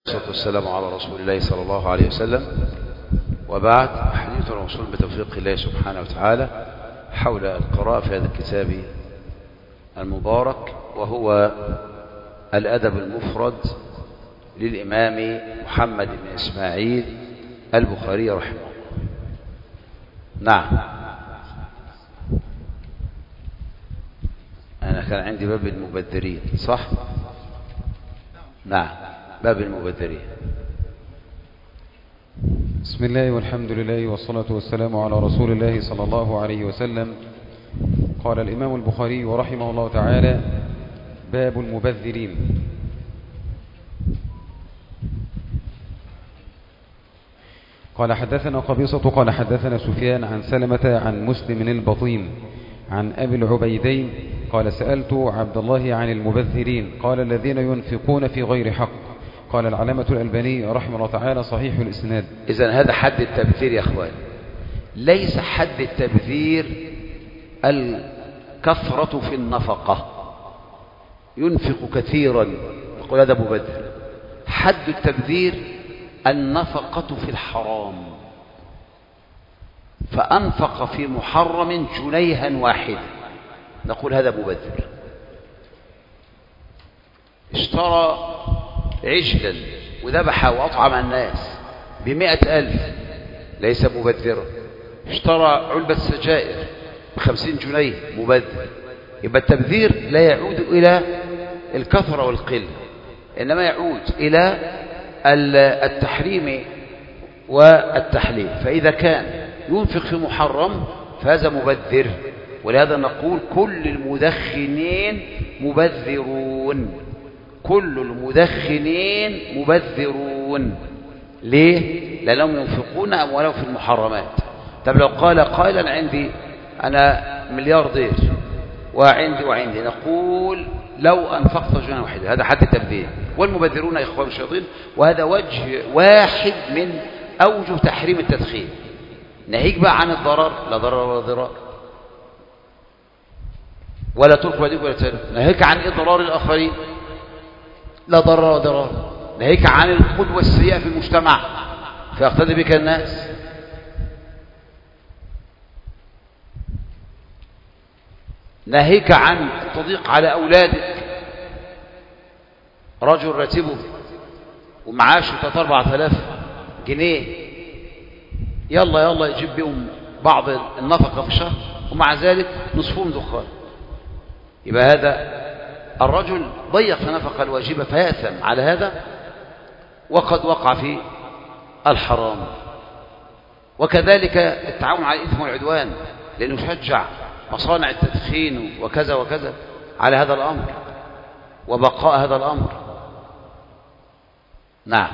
والصلاة والسلام على رسول الله صلى الله عليه وسلم. وبعد، حديث الرسول بتوفيق الله سبحانه وتعالى حول القراءة في هذا الكتاب المبارك، وهو الأدب المفرد للإمام محمد بن إسماعيل البخاري رحمه الله. نعم، أنا كان عندي باب المبذرين، صح؟ نعم، باب المبذرين. بسم الله والحمد لله والصلاة والسلام على رسول الله صلى الله عليه وسلم. قال الإمام البخاري ورحمه الله تعالى: باب المبذرين. قال حدثنا قبيصة قال حدثنا سفيان عن سلمة عن مسلم البطين عن أبي العبيدين قال: سألت عبد الله عن المبذرين، قال: الذين ينفقون في غير حق. قال العلامة الألباني رحمه الله تعالى: صحيح الإسناد. إذن هذا حد التبذير يا أخوان، ليس حد التبذير الكثرة في النفقة، ينفق كثيرا يقول هذا مبذر. حد التبذير النفقة في الحرام، فأنفق في محرم جنيها واحدا نقول هذا مبذر. اشترى عجلا وذبح وأطعم الناس ب100,000 ليس مبذرا. اشترى علبة سجائر ب50 جنيه مبذر. يبقى التبذير لا يعود إلى الكثرة والقلة، إنما يعود إلى التحريم والتحليل. فإذا كان ينفق في محرم فهذا مبذر، ولهذا نقول كل المدخنين مبذرون. كل المدخنين مبذرون. ليه؟ لأنهم ينفقون أموالهم في المحرمات. طب لو قال قائلا: عندي أنا ملياردير وعندي نقول لو أنفقت جنيه واحدة، هذا حد التبذير. والمبذرون إخوان الشياطين، وهذا وجه واحد من أوجه تحريم التدخين. ناهيك بقى عن الضرر، لا ضرر ولا ضرار، ولا ترك وديك ولا تلك. ناهيك عن إضرار الآخرين، لا ضرر ولا ضرار. ناهيك عن القدوة السيئة في المجتمع فيقتدي بك الناس. ناهيك عن التضييق على أولادك. رجل راتبه ومعاشه 3-4,000 جنيه، يلا يجيب بهم بعض النفقة في الشهر، ومع ذلك نصفهم دخان. يبقى هذا الرجل ضيق في النفقة الواجبة فيأثم على هذا، وقد وقع في الحرام. وكذلك التعاون على الإثم والعدوان، لأنه يشجع مصانع التدخين وكذا وكذا على هذا الأمر وبقاء هذا الأمر. نعم.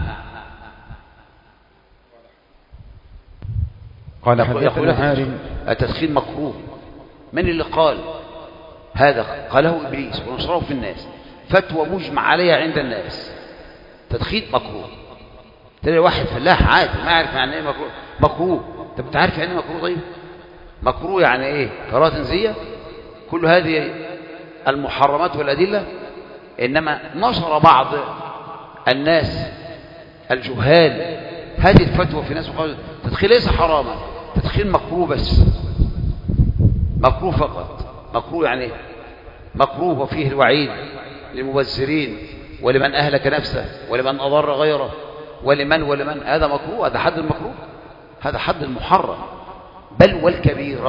قال حدثنا عارم: التدخين مكروه. من اللي قال هذا؟ قاله إبليس ونصره في الناس، فتوى مجمع عليها عند الناس. تدخين مكروه. تلاقي واحد فلاح عادي ما يعرف يعني ايه مكروه. طب انت عارف يعني ايه مكروه؟ طيب مكروه يعني ايه؟ كراهة تنزيهية. كل هذه المحرمات والأدلة، إنما نشر بعض الناس الجهال هذه الفتوى في ناس وقالوا التدخين ليس حراما، التدخين مكروه، بس مكروه فقط. مكروه يعني مكروه وفيه الوعيد للمبذرين ولمن أهلك نفسه ولمن أضر غيره ولمن هذا مكروه. هذا حد المكروه، هذا حد المحرم، بل والكبيرة،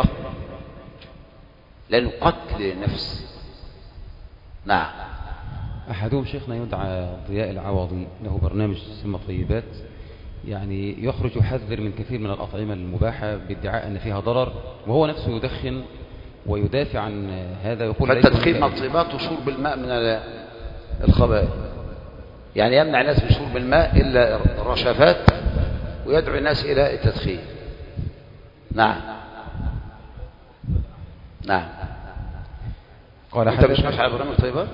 لأنه قتل النفس. نعم. أحدهم شيخنا يدعى ضياء العوضي، له برنامج سمى طيبات، يعني يخرج يحذر من كثير من الأطعمة المباحة بادعاء أن فيها ضرر، وهو نفسه يدخن ويدافع عن هذا. يقول فالتدخين من الطيبات وشرب الماء من الخبائث، يعني يمنع الناس من شرب الماء إلا الرشافات، ويدعو الناس إلى التدخين. نعم. نعم. قال أنت مش ماشي على برنامج الطيبات؟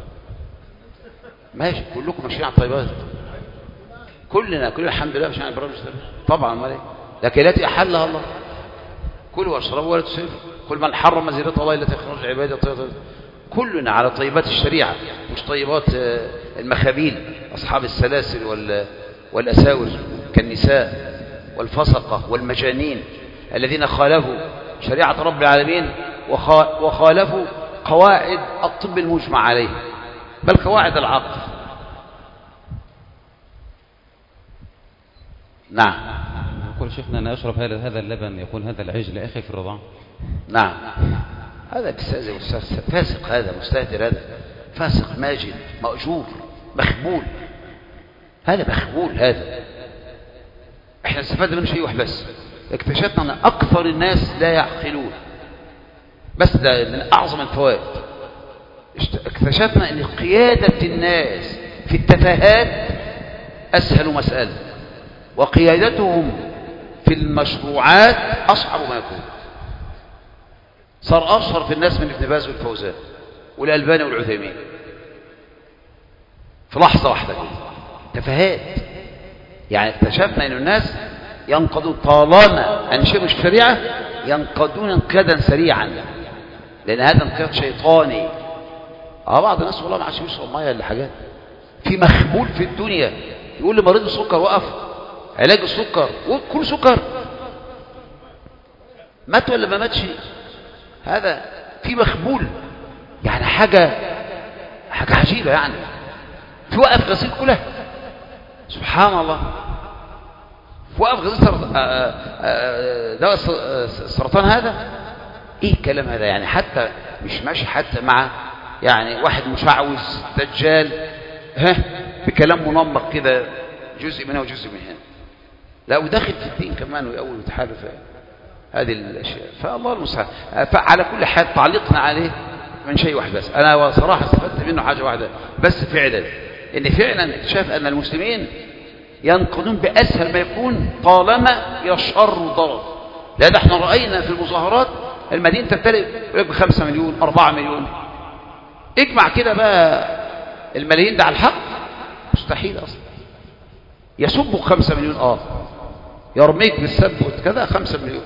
ماشي، كلكم ماشيين على الطيبات، كلنا الحمد لله ماشيين على برنامج الطيبات طبعا. مالك لكن التي أحلها الله، كلوا واشربوا ولا تسرفوا، كل من حرم زينة الله التي أخرج عباده طيبات. كلنا على طيبات الشريعة، مش طيبات المخابيل. أصحاب السلاسل والأساور كالنساء والفسقة والمجانين الذين خالفوا شريعة رب العالمين وخالفوا قواعد الطب المجمع عليه بل قواعد العقل. نعم. يقول شيخنا أنا أشرب هذا اللبن، يقول هذا العجل أخي في الرضاعة. نعم. هذا فاسق، هذا مستهتر، هذا فاسق ماجد مأجور مخبول، هذا مخبول. هذا احنا استفدنا منه شيء واحد بس، اكتشفنا ان اكثر الناس لا يعقلون، بس ده من اعظم الفوائد. اكتشفنا ان قيادة الناس في التفاهات اسهل مسألة، وقيادتهم في المشروعات اصعب ما يكون. صار اشهر في الناس من ابن باز والفوزان والألباني والعثيمين في لحظة واحدة كده. تفاهات. يعني اكتشفنا ان الناس ينقضون طالما انشئوا الشريعة ينقضون انقيادا سريعا، لان هذا انقياد شيطاني. بعض الناس والله ما عادش يشرب ميه ولا حاجات، في مخبول في الدنيا يقول لمريض السكر وقف علاج السكر وكل سكر، مات ولا ما ماتش، هذا في مخبول. يعني حاجة عجيبة. يعني في وقف غسيل كلها، سبحان الله، في وقف غسيل دواء السرطان. هذا ايه الكلام هذا؟ يعني حتى مش ماشي حتى مع يعني واحد مشعوذ دجال بكلام منمق كده، جزء من هنا وجزء من هنا، لا وداخل في الدين كمان ويأول ويتحالف هذه الاشياء. فالله المستعان. فعلى كل حال تعليقنا عليه من شيء واحد بس، انا صراحه استفدت منه حاجه واحده بس فعلا، ان فعلا اكتشاف ان المسلمين ينقضون باسهل ما يكون طالما يشر ضرر. لان احنا راينا في المظاهرات المدينه تمتلئ ب5 مليون 4 مليون، اجمع كده بقى الملايين ده على الحق، مستحيل اصلا. يسبوا 5 مليون، يرميك بالسب وكذا 5 مليون.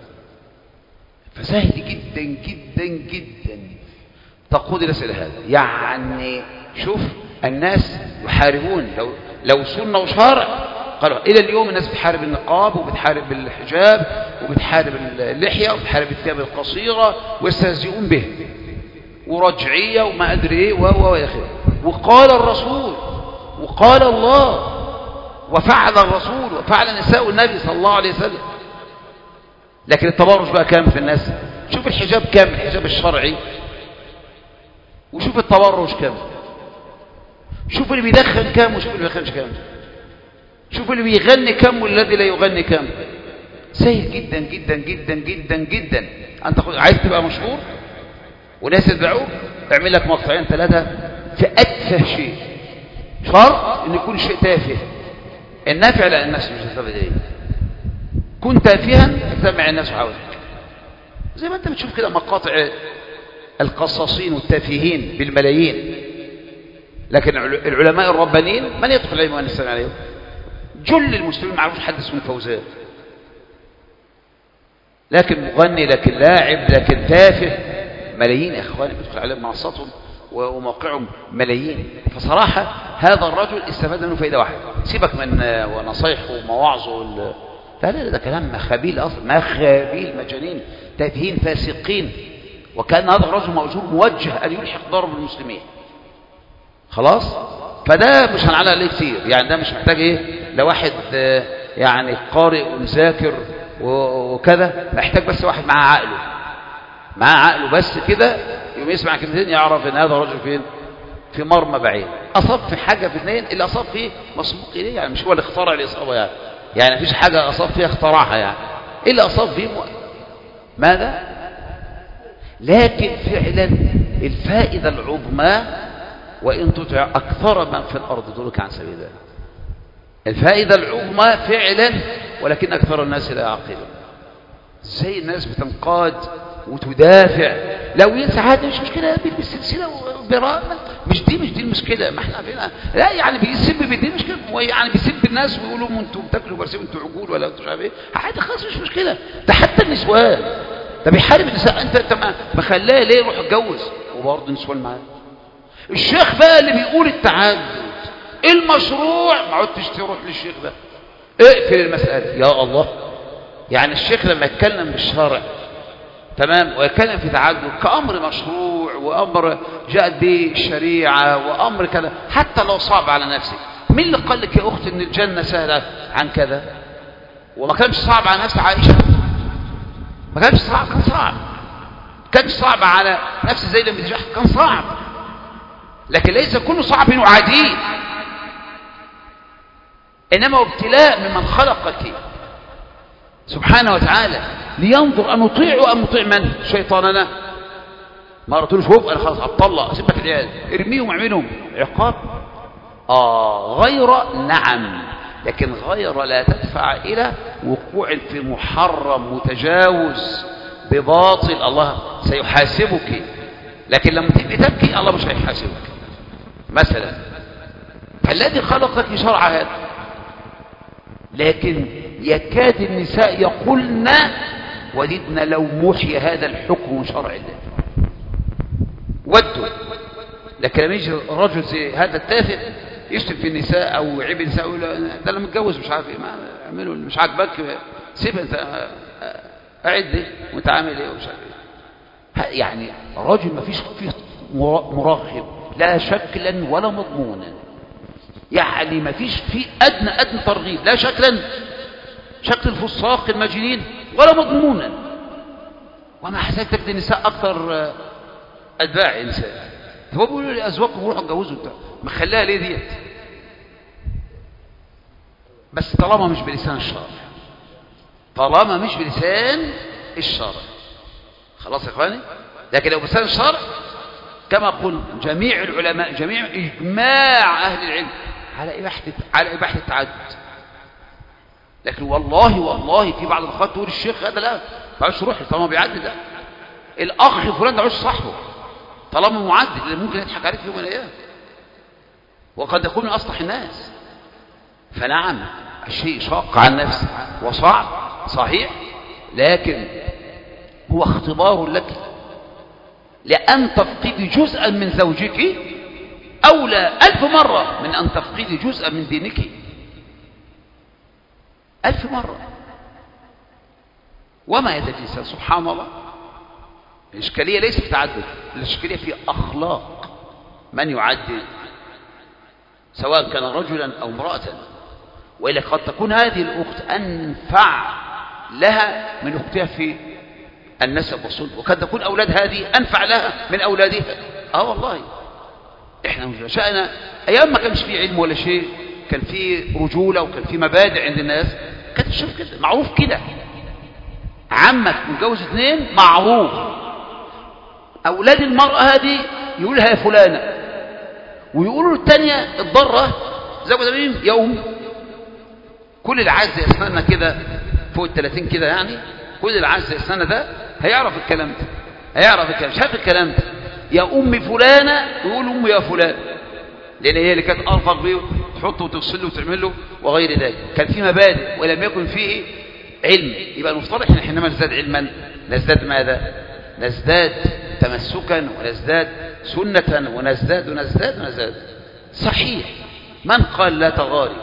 فسهل جدا جدا جدا تقود الناس الى هذا. يعني شوف الناس يحاربون لو سنة وشرع، قالوا الى اليوم الناس بتحارب النقاب وبتحارب الحجاب وبتحارب اللحية وبتحارب الثياب القصيرة ويستهزئون به ورجعية وما ادري ايه والى اخره. وقال الرسول وقال الله وفعل الرسول وفعل نساء النبي صلى الله عليه وسلم. لكن التبرج بقى كام في الناس؟ شوف الحجاب كام، الحجاب الشرعي، وشوف التبرج كام، شوف اللي بيدخن كام وشوف اللي بيدخنش كام، شوف اللي بيغني كام والذي لا يغني كام. سهل جدا جدا جدا جدا جدا. انت عايز تبقى مشهور وناس يتبعوك، اعمل لك مقطعين 3 في اتفه شيء، شرط ان يكون شيء تافه. النافع لان الناس مش هتستفاد ايه. كن تافها تجتمع الناس حولك، زي ما انت بتشوف كده مقاطع القصاصين والتافهين بالملايين. لكن العلماء الربانيين من يدخل عليهم ومن يستمع عليهم؟ جل المسلمين ما يعرفوش حد اسمه فوزان، لكن مغني، لكن لاعب، لكن تافه، ملايين يا اخواني بيدخل عليهم منصاتهم وموقعهم ملايين. فصراحة هذا الرجل استفاد منه فائدة واحدة. سيبك من ونصايحه ومواعظه لا ده كلام خبيل اصلا، خبيل مجانين تافهين فاسقين. وكان هذا الرجل مأجور موجه ان يلحق ضرب المسلمين. خلاص، فده مش هنعلق عليه كتير. يعني ده مش محتاج ايه لواحد يعني قارئ ومذاكر وكذا، محتاج بس واحد معاه عقله بس كده، يوم يسمع كلمتين يعرف ان هذا الرجل فين، في مرمى بعيد. اصاب في حاجه في اثنين، اللي اصاب فيه مسبوق اليه، يعني مش هو اللي اخترع الاصابه، يعني مفيش حاجه اصاب فيها اختراعها، يعني اللي اصاب فيه ماذا. لكن فعلا الفائده العظمى وان تطع اكثر من في الارض يضلوك عن سبيل الله. الفائده العظمى فعلا، ولكن اكثر الناس لا يعقلون. زي الناس بتنقاد وتدافع، لو ينسى عادي مش مشكله، بيلبس سلسله وبراءه، مش دي المشكله. ما احنا فينا لا يعني بيسب بالدين مشكله، يعني بيسب الناس ويقولوا انتوا بتاكلوا برسيم، انتوا عجول ولا انتوا مش عارف ايه، عادي خلاص مش مشكله. ده حتى النسوان ده بيحارب النساء، انت ما خلاه ليه يروح يتجوز وبرضه النسوان معاه. الشيخ بقى اللي بيقول التعدد المشروع ما عدتش تروح للشيخ ده، اقفل المسألة. يا الله، يعني الشيخ لما يتكلم بالشرع تمام ويتكلم في تعدد كأمر مشروع وأمر جاءت به الشريعة وأمر كذا حتى لو صعب على نفسك، مين اللي قال لك يا أخت إن الجنة سهلة عن كذا؟ وما كانش صعب على نفس عائشة، ما كانش صعب، كان صعب، كانش صعب على نفس زي بنت جحش، كان صعب، لكن ليس كل صعب عديد، إنما ابتلاء ممن خلقك سبحانه وتعالى لينظر أن نطيع أم نطيع من؟ شيطاننا. ما قلتلوش شوف أنا خلاص هتطلق أسيبك العيال ارميهم اعملهم عقاب. غير نعم، لكن غير لا تدفع إلى وقوع في محرم متجاوز بباطل، الله سيحاسبك، لكن لما تبقي تبكي الله مش هيحاسبك. مثلا فالذي خلقك شرع هذا، لكن يكاد النساء يقولن وددنا لو محي هذا الحكم من شرع الله، ودوا. لكن لما يجي رجل زي هذا التافه يشتم في النساء او يعيب النساء يقول ده انا متجوز مش عارف ايه، ما اعمله مش عاجبك سيبها انت قاعد ليه وانت عامل ايه ومش عارف ايه. يعني رجل ما فيش فيه مرغب لا شكلا ولا مضمونا، يعني ما فيش فيه ادنى ترغيب، لا شكلا شكل الفساق المجنين ولا مضمونا، وما حسيت تجد النساء اكثر اتباع النساء. هو بيقولوا لي ازواجكم روحوا اتجوزوا بتاع، مخليها ليه ديت؟ بس طالما مش بلسان الشرع، طالما مش بلسان الشرع خلاص يا اخواني. لكن لو بلسان الشرع كما قلنا جميع العلماء جميع اجماع اهل العلم على اباحه التعدد. لكن والله في بعض الاخوات تقول الشيخ هذا لا ما تعرفش روح طالما بيعدد، ده الاخ فلان ده مش صاحبه طالما معدد، اللي ممكن يضحك عليك في يوم من الايام وقد يكون من اصلح الناس. فنعم الشيء شاق على النفس وصعب صحيح، لكن هو اختبار لك لأن تفقدي جزءا من زوجك أولى 1000 مرة من أن تفقدي جزءا من دينك، 1000 مرة. وما يدري الإنسان سبحان الله. الإشكالية ليس في تعدد، الإشكالية في أخلاق من يعدد سواء كان رجلا أو امرأة. وإلا قد تكون هذه الأخت أنفع لها من أختها في النسب والصلب، وقد تكون أولاد هذه أنفع لها من أولادها. والله إحنا شأنا أيام ما كانش فيه علم ولا شيء، كان فيه رجولة وكان فيه مبادئ عند الناس، كانت تشوف كده معروف كده، عمك متجوز 2 معروف، أولاد المرأة هذه يقولها يا فلانة، ويقولوا الثانية الضرة زوجة مين يا أم. كل العز يسننا كده فوق 30 كده، يعني كل العز يسننا ده هيعرف الكلام ده، هيعرف الكلام، شاف الكلام ده يا أم فلانة ويقول أم يا فلان، لأن هي اللي كانت أرفق بيه تحطه وتغسله وتعمله وغير ذلك. كان في مبادئ ولم يكن فيه علم. يبقى المفترض احنا حينما نزداد علما نزداد ماذا؟ نزداد تمسكا ونزداد سنة ونزداد. صحيح. من قال لا تغاري؟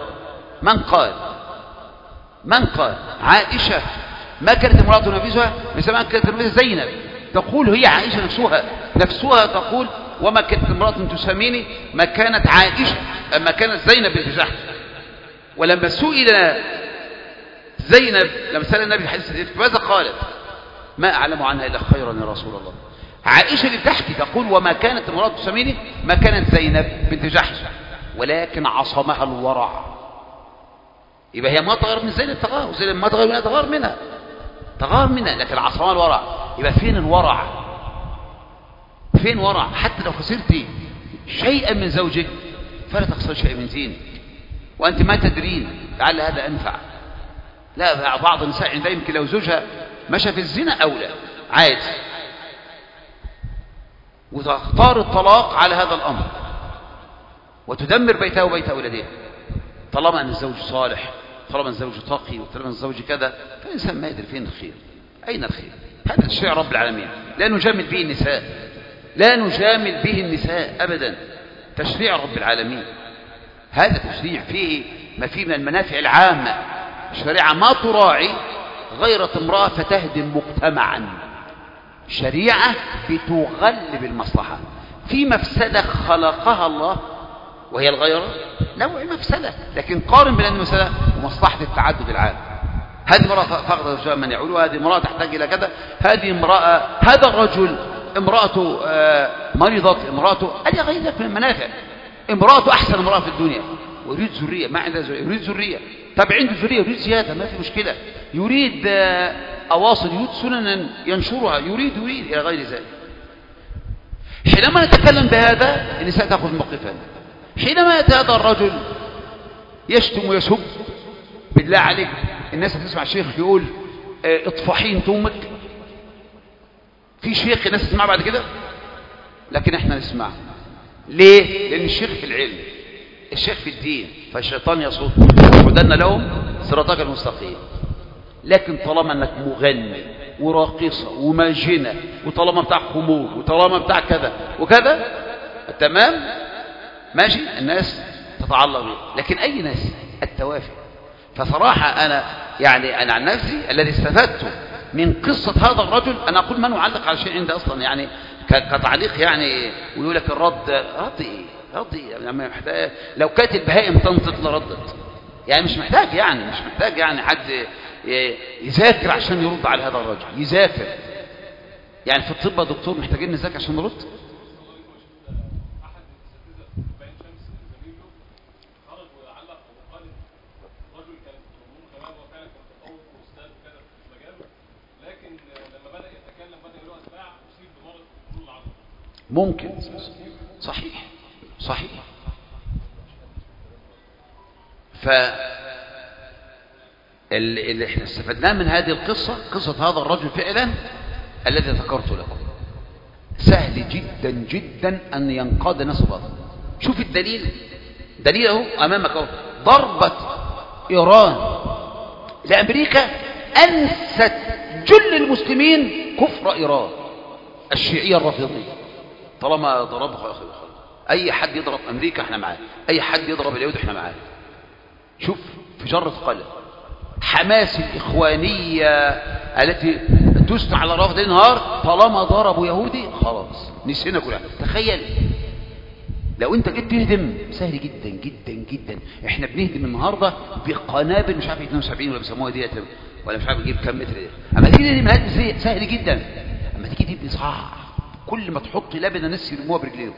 من قال عائشة ما كانت امرأة نبيذها مثل ما كانت امرأة زينب، تقول هي عائشة نفسها تقول وما كانت امرأة تسميني ما كانت عائشة أما كانت زينب بنت جحش. ولما سئل زينب لما سأل النبي الحديث ماذا قالت؟ ما أعلم عنها إلا خيرا يا رسول الله. عائشة اللي بتحكي تقول وما كانت امرأة تسميني ما كانت زينب بنت جحش ولكن عصمها الورع. يبقى هي ما تغير من زينب تغار، وزينب ما تغير منها تغار منها لكن عصمها الورع. يبقى فين الورع؟ فين ورع؟ حتى لو خسرتي شيئا من زوجك فلا تخسر شيئا من دينك وأنت ما تدرين لعل هذا أنفع. لا، بعض النساء عندها يمكن لو زوجها مشى في الزنا أولى عادي وتختار الطلاق على هذا الأمر وتدمر بيتها وبيت أولادها، طالما أن الزوج صالح، طالما أن الزوج تقي، وطالما أن الزوج كذا، فالإنسان ما يدري فين الخير، أين الخير. هذا تشريع رب العالمين لا نجامل به النساء أبدا، تشريع رب العالمين. هذا تشريع فيه ما فيه من المنافع العامة. الشريعة ما تراعي غيرة امرأة فتهدم مجتمعا. شريعة بتغلب المصلحة في مفسدة خلقها الله وهي الغيرة، نوع مفسدة، لكن قارن بين المفسدة ومصلحة التعدد العام. هذه امرأة فقدت من يعول، وهذه امرأة تحتاج إلى كذا، هذه امرأة، هذا الرجل امرأته مريضة، امرأته، هذه غير ذلك من المنافع. امرأته أحسن امرأة في الدنيا ويريد ذرية، ما عنده ذرية، يريد ذرية، طب عنده ذرية يريد زيادة، ما في مشكلة، يريد أواصل، يريد سننا ينشرها، يريد إلى غير ذلك. حينما نتكلم بهذا النساء تأخذ موقفا. حينما يأتي هذا الرجل يشتم ويسب، بالله عليك الناس هتسمع الشيخ يقول اطفحي انت امك؟ في شيخ الناس تسمع بعد كده؟ لكن احنا نسمع. ليه؟ لان الشيخ في العلم، الشيخ في الدين، فالشيطان يصد وعدنا لهم صراطك المستقيم. لكن طالما انك مغني وراقصه وماجنه، وطالما بتاع خمور، وطالما بتاع كذا وكذا، تمام ماشي، الناس تتعلق بيه. لكن اي ناس؟ التوافه. فصراحه انا يعني انا عن نفسي الذي استفدته من قصه هذا الرجل، انا اقول ما نعلق على شيء عندي اصلا يعني كتعليق، يعني ويقول لك الرد رد ايه؟ رد ايه؟ يعني محتاج لو كانت البهائم تنطق لردت، يعني مش محتاج، يعني مش محتاج يعني حد يذاكر عشان يرد على هذا الرجل، يذاكر. يعني في الطب يا دكتور محتاجين نذاكر عشان نرد؟ ممكن، صحيح صحيح. اللي احنا استفدناه من هذه القصة، قصة هذا الرجل فعلا الذي ذكرت لكم، سهل جدا جدا أن ينقاد نصبه. شوف الدليل، دليل اهو أمامك اهو. ضربة إيران لأمريكا أنست جل المسلمين كفر إيران الشيعية الرافضية. طالما ضربه أي حد يضرب أمريكا احنا معاه، أي حد يضرب اليهود احنا معاه. شوف في جرة قلم حماس الإخوانية التي تسمع على رافض النهار، طالما ضربوا يهودي خلاص نسينا كلها. تخيل لو انت جيت تهدم، سهل جدا جدا جدا. احنا بنهدم النهارده بقنابل مش عارف 72 ولا بيسموها ديت ولا مش عارف نجيب كام متر دي. اما تيجي تهدم هدم سهل جدا، اما تيجي تبني صعب. كل ما تحط لبنه الناس يرموها برجليهم،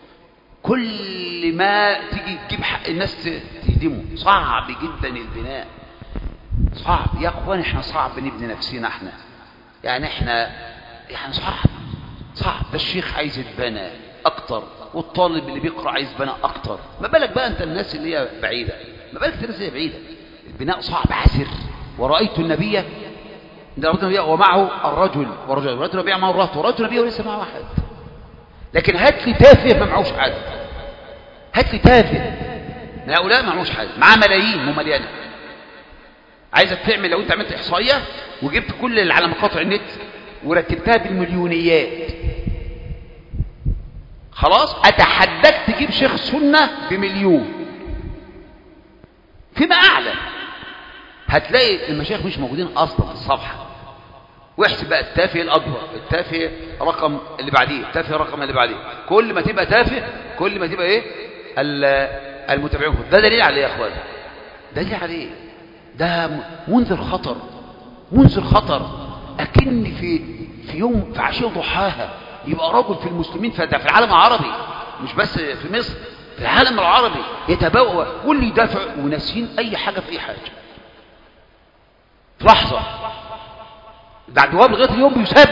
كل ما تيجي تجيب حق الناس تهدمه. صعب جدا البناء، صعب يا اخوان. احنا صعب نبني نفسنا احنا، يعني احنا يعني صعب. ده الشيخ عايز يتبنى اكتر، والطالب اللي بيقرأ عايز يتبنى اكتر، ما بالك بقى انت الناس اللي هي بعيدة، ما بالك الناس اللي هي بعيدة. البناء صعب عسر. ورأيت النبي ومعه الرجل ورأيت النبي معه الرهط، ورأيت النبي وليس معه احد. لكن هات لي تافه ما معهوش حد، هات لي تافه من هؤلاء ما معهوش حد، معاه ملايين ومليانة. عايزك تعمل، لو انت عملت احصائيه وجبت كل اللي على مقاطع النت ورتبتها بالمليونيات، خلاص اتحداك تجيب شيخ سنه بمليون فيما اعلى. هتلاقي المشايخ مش موجودين اصلا في الصفحه. واحسب بقى التافه الاكبر، التافه رقم اللي بعديه، التافه رقم اللي بعديه. كل ما تبقى تافه كل ما تبقى ايه المتابعين. ده دليل عليه يا اخوان، دليل عليه. ده منذر خطر، منذر خطر. أكن في يوم في عشية ضحاها يبقى رجل في المسلمين، ده في العالم العربي مش بس في مصر، في العالم العربي يتبوأ واللي يدافع وناسين أي حاجة في أي حاجة. في لحظة بعد واب لغاية اليوم بيساب،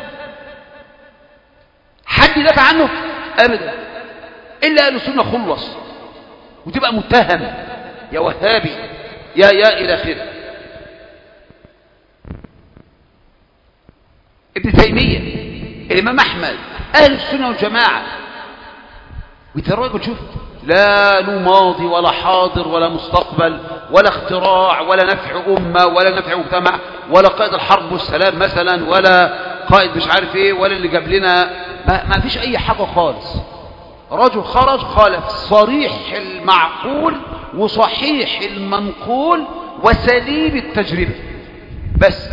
حد يدافع عنه أبدا إلا أهل السنة خلص، وتبقى متهم يا وهابي يا إلى آخره. ابن تيمية، الإمام أحمد، أهل السنة والجماعة. ويتراجل شوف، لا له ماضي ولا حاضر ولا مستقبل ولا اختراع ولا نفع أمة ولا نفع مجتمع ولا قائد الحرب والسلام مثلا ولا قائد مش عارف ايه ولا اللي جاب لنا، ما فيش أي حاجة خالص. رجل خرج خالف صريح المعقول وصحيح المنقول وسليم التجربة بس،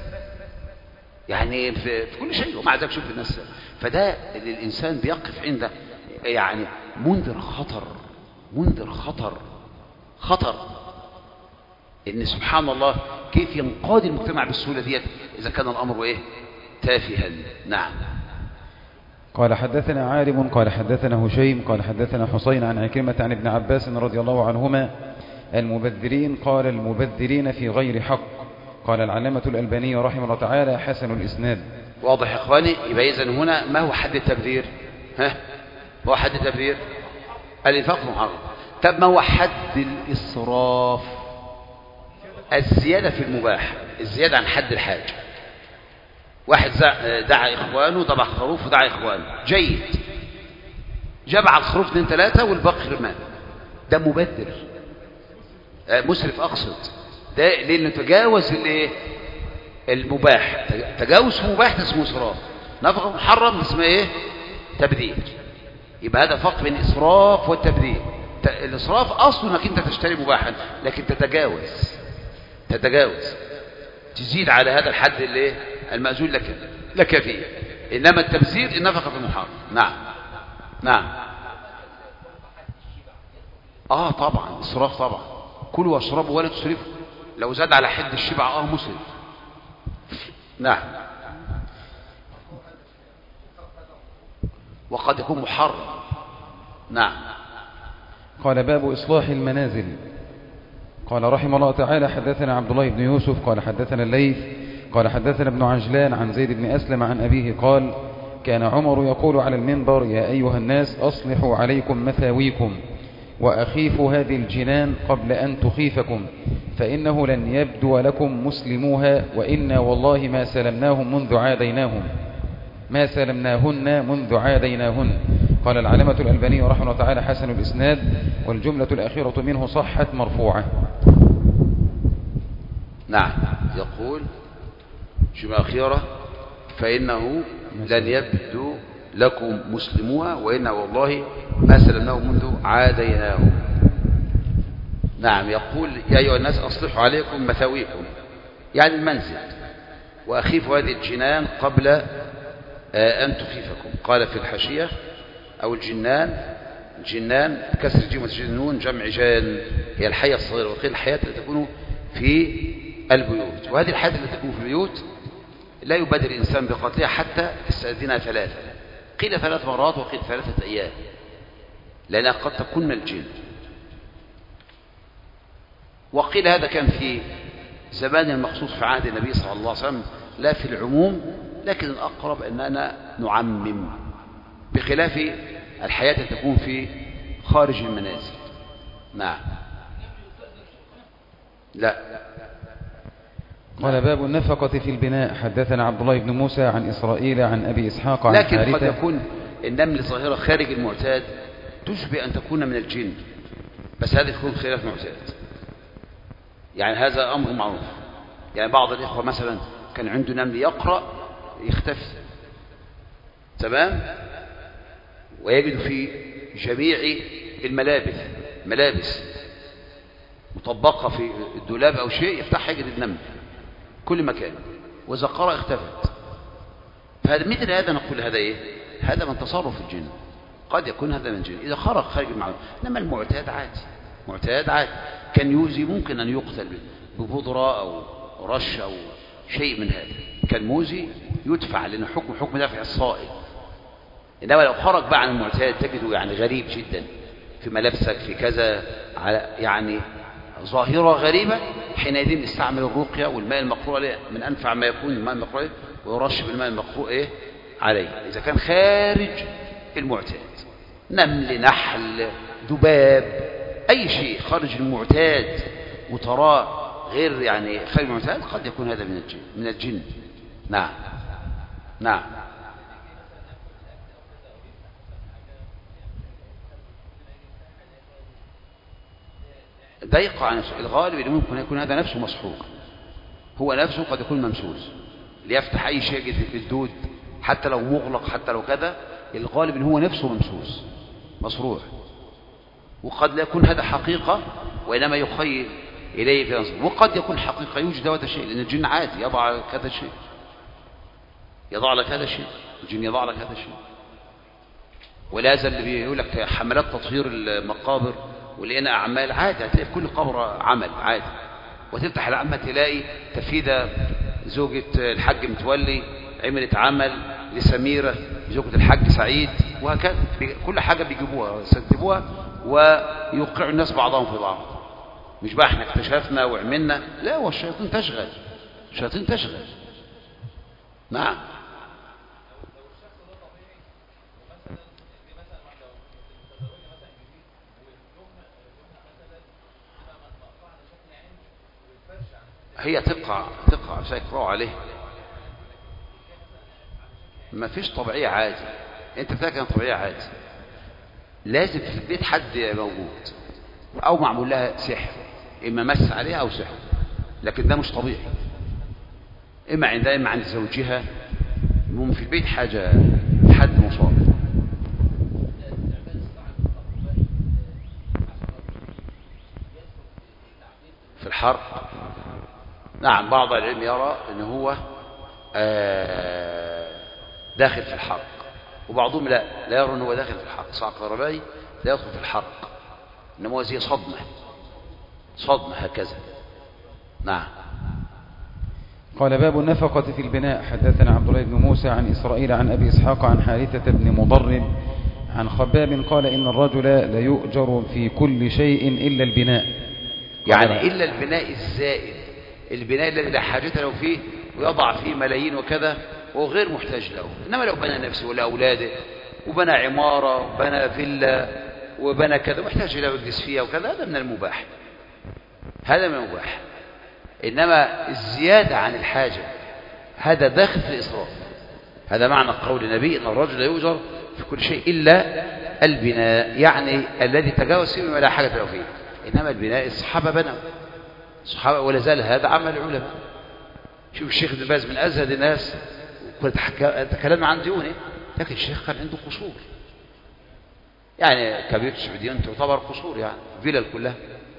يعني في كل شيء. ومع ذلك شوف الناس، فده اللي الإنسان بيقف عنده يعني منذر خطر إن سبحان الله كيف ينقاد المجتمع بالسهولة ديت إذا كان الأمر إيه تافها. نعم. قال حدثنا عارم قال حدثنا هشيم قال حدثنا حسين عن عكرمة عن ابن عباس رضي الله عنهما المبذرين قال المبذرين في غير حق. قال العلامة الألباني رحمه الله تعالى حسن الإسناد. واضح يا إخواني؟ يبقى إذن هنا ما هو حد التبذير؟ هو حد التبذير الإنفاق محرم. طب ما هو حد الإسراف؟ الزيادة في المباح، الزيادة عن حد الحاج. واحد دعا إخوانه، ذبح خروف ودعا إخوانه، جيد، جمع الخروف 2 3 والباقي رماه، ده مبذر، مسرف أقصد، ده لأنه تجاوز المباح. تجاوز في مباح اسمه إسراف، نفقة محرم اسمه إيه؟ تبذير. يبقى هذا فرق بين الإسراف والتبذير. الإسراف أصله أنك أنت تشتري مباحا، لكن تتجاوز تزيد على هذا الحد اللي المأذون لك فيه. إنما التبذير النفقة في المحرم. نعم. طبعا إسراف طبعا. كلوا واشربوا ولا تسرفوا. لو زاد على حد الشبع مسرف. نعم. وقد يكون محرم. نعم. قال باب إصلاح المنازل. قال رحمه الله تعالى حدثنا عبد الله بن يوسف قال حدثنا الليث قال حدثنا ابن عجلان عن زيد بن أسلم عن أبيه قال كان عمر يقول على المنبر يا أيها الناس أصلحوا عليكم مثاويكم وأخيفوا هذه الجنان قبل أن تخيفكم فإنه لن يبدو لكم مسلموها وإنا والله ما سلمناهن منذ عاديناهن. قال العلامة الألباني رحمه الله تعالى حسن الإسناد والجملة الأخيرة منه صحت مرفوعة. نعم. يقول جملة أخيرة فإنه لن يبدو لكم مسلموها وإنا والله ما سلمناه منذ عاديناه. نعم. يقول يا أيها الناس أصلحوا عليكم مثاويكم يعني المنزل وأخيفوا هذه الجنان قبل أن تخيفكم. قال في الحاشية أو الجنان كسر الجيم وتشديد النون جمع جان هي الحية الصغيرة، وقيل الحياة التي تكون في البيوت. وهذه الحياة التي تكون في البيوت لا يبادر الإنسان بقتلها حتى يستأذنها 3، قيل 3 مرات وقيل 3 أيام، لأنها قد تكون من الجن. وقيل هذا كان في زمان مخصوص في عهد النبي صلى الله عليه وسلم لا في العموم، لكن الأقرب أننا نعمم بخلاف الحياة التي تكون في خارج المنازل. نعم. لا. قال باب النفقة في البناء. حدثنا عبد الله بن موسى عن إسرائيل عن أبي إسحاق عن لكن قد يكون النمل ظاهرة خارج المعتاد تشبه أن تكون من الجن، بس هذا يكون خلاف معتاد، يعني هذا أمر معروف. يعني بعض الإخوة مثلا كان عنده نمل يقرأ يختفي، تمام، ويجد في جميع الملابس مطبقة في الدولاب أو شيء، يفتح يجد النمل كل مكان، وإذا قرأ اختفت. فهذا مثل هذا نقول هذا إيه؟ هذا من تصرف الجن، قد يكون هذا من الجن إذا خرج خارج المعلوم. إنما المعتاد عادي، كان يوزي ممكن أن يقتل ببودرة أو رش أو شيء من هذا، كان موزي يدفع لأنه حكم دافع الصائل. إنما لو خرج بقى عن المعتاد تجده يعني غريب جدا في ملابسك في كذا، يعني ظاهرة غريبة، حينئذ نستعمل الرقية والماء المقروء عليه، من أنفع ما يكون الماء المقروء عليه، ويرش بالماء المقروء عليه إذا كان خارج المعتاد، نمل، نحل، ذباب، أي شيء خارج المعتاد وتراه غير يعني خارج المعتاد قد يكون هذا من الجن. نعم. ده يقع عن الغالب اللي ممكن يكون هذا نفسه مسحور، هو نفسه قد يكون ممسوس، ليفتح أي شيء يجد في الدود حتى لو مغلق حتى لو كذا، الغالب إن هو نفسه ممسوس، مصروع. وقد لا يكون هذا حقيقة وإنما يخيل إليه في نظر، وقد يكون حقيقة يوجد هذا الشيء، لأن الجن عادي يضع لك هذا الشيء، يضع لك هذا الشيء، الجن يضع لك هذا الشيء. ولهذا اللي بيقول لك حملات تطهير المقابر ولقينا أعمال عادي، هتلاقي في كل قبر عمل عادي، وتفتح العامة تلاقي تفيدة زوجة الحاج متولي عملت عمل لسميرة زوجة الحاج سعيد، وهكذا كل حاجة بيجيبوها ويستكتبوها ويوقعوا الناس بعضهم في بعض. مش بقى احنا اكتشفنا وعملنا، لا، هو الشياطين تشغل، الشياطين تشغل. نعم. هي تقع عشان يقرأوا عليه، ما فيش طبيعية عادي. انت فاكر طبيعية عادي، لازم في البيت حد موجود او معمول لها سحر، اما مس عليها او سحر، لكن ده مش طبيعي. اما عند زوجها، المهم في البيت حاجة، حد مصاب. في الحرق، نعم، بعض العلم يرى ان هو داخل في الحرق، وبعضهم لا يرى ان هو داخل في الحرق. صاع كهربائي لا يدخل في الحرق، انما هو زي صدمة هكذا. نعم. قال باب النفقة في البناء. حدثنا عبد الله بن موسى عن إسرائيل عن أبي إسحاق عن حارثة بن مضر عن خباب قال إن الرجل ليؤجر في كل شيء إلا البناء، يعني إلا البناء الزائد، البناء الذي لا حاجة له فيه ويضع فيه ملايين وكذا وهو غير محتاج له. إنما لو بنى نفسه ولا أولاده وبنى عمارة وبنى فيلا وبنى كذا محتاج له يجلس فيها وكذا، هذا من المباح، هذا من المباح. إنما الزيادة عن الحاجة هذا داخل في الإسراف. هذا معنى قول النبي إن الرجل يؤجر في كل شيء إلا البناء، يعني الذي تجاوز فيه ما لا حاجة له فيه. إنما البناء الصحابة بنوا، الصحابة، ولا زال هذا عمل العلماء. شوف الشيخ ابن باز من أزهد الناس، تكلمنا عن ديونه، لكن الشيخ كان عنده قصور، يعني كبير السعوديين تعتبر قصور، يعني فيلل كلها،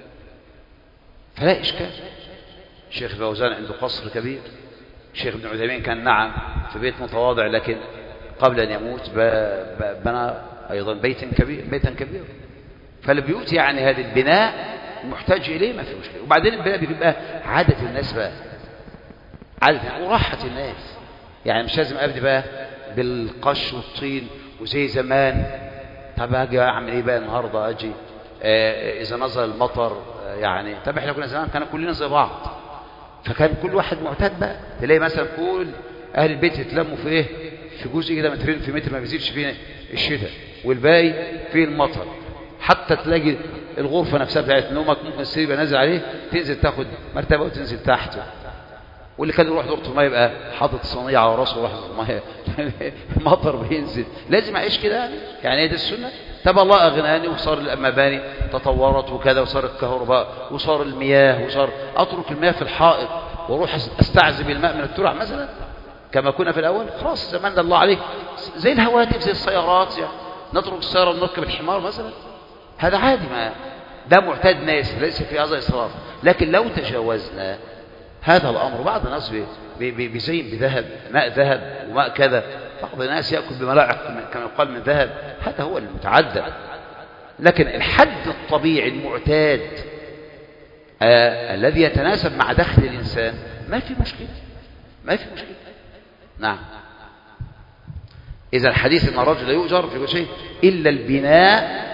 فلا إشكال. الشيخ فوزان عنده قصر كبير. الشيخ ابن عثيمين كان نعم في بيت متواضع، لكن قبل أن يموت بنى أيضا بيتا كبير. فالبيوت يعني هذا البناء محتاج إليه ما في مشكلة. وبعدين البناء بيبقى عادة الناس بقى، عادة وراحة الناس، يعني مش لازم أبدي بقى بالقش والطين وزي زمان. طب أجي أعمل إيه بقى النهاردة؟ أجي إذا نزل المطر، يعني طب إحنا كنا زمان كنا كلنا زي بعض، فكان كل واحد معتاد بقى. تلاقي مثلا كل أهل البيت يتلموا في إيه، في جزء كده مترين في متر ما بيزيدش فيه الشتاء، والباقي فيه المطر. حتى تلاقي الغرفة نفسها بتاعت نومك ممكن السرير يبقى نازل عليه، تنزل تاخد مرتبة وتنزل تحته. واللي كان يروح دورة المية يبقى حاطط صينية على راسه وراح المية المطر بينزل. لازم أعيش كده يعني هي دي السنة. طب الله أغناني وصار المباني تطورت وكذا، وصار الكهرباء وصار المياه، وصار أترك المياه في الحائط واروح استعذب الماء من الترع مثلا كما كنا في الأول. خلاص زمان ده الله عليك، زي الهواتف زي السيارات، يعني نترك السيارة ونركب الحمار مثلا، هذا عادي، ما ده معتاد ناس، ليس في هذا إسراف. لكن لو تجاوزنا هذا الأمر، بعض الناس بيزين بذهب، ماء ذهب وماء كذا، بعض الناس يأكل بملاعق كما يقال من ذهب، هذا هو المتعدد. لكن الحد الطبيعي المعتاد الذي يتناسب مع دخل الإنسان ما في مشكلة، ما في مشكلة. نعم. إذا الحديث أن الرجل يؤجر في كل شيء إلا البناء